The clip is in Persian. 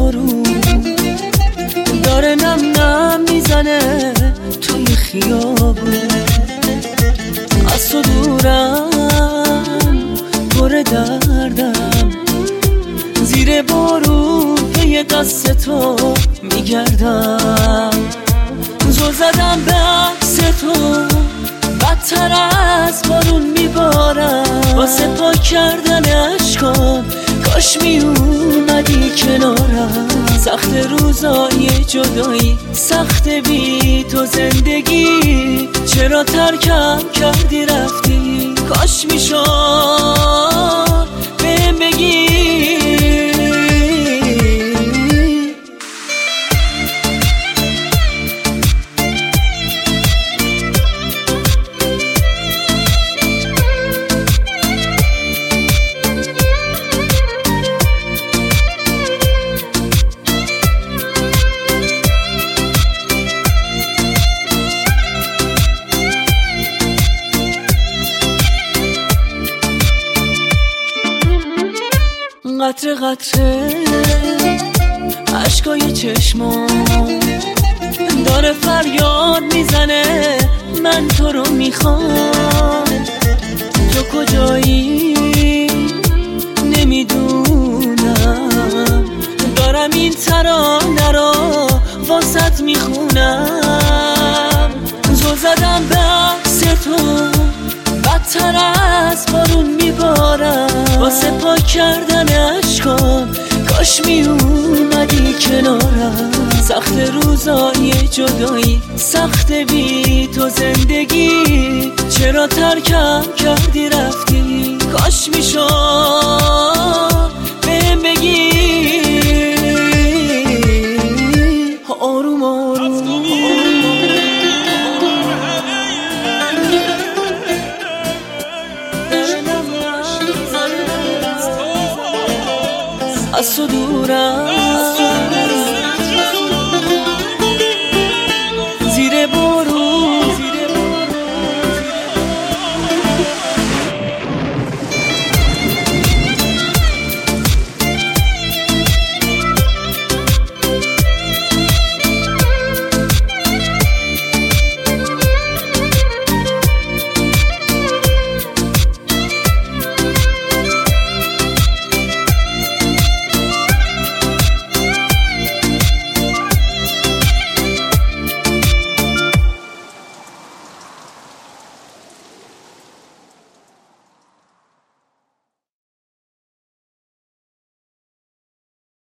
بارون داره نم نم میزنه توی خیابون. از تو دورم پر دردم، زیر بارون پی قصد تو میگردم. زل زدم به عکس تو بدتر از بارون میبارم. واسه پاک کردن عشقام کاش میومدی کنارم. سخت روزای جدایی، سخت بی تو زندگی، چرا ترکم کردی رفتی؟ کاش میشد بهم بگی. قطره قطره عشقای چشمام داره فریاد میزنه من تو رو میخوام. تو کجایی نمیدونم، دارم این ترانه رو واسط میخونم. زل زدم به عکس تو بدتر از بارون میبارم. واسه پاک کردن عشقام کاش میومدی کنارم. سخت روزای جدایی، سخت بی تو زندگی، چرا ترکم کردی رفتی؟ کاش میشد بهم بگی.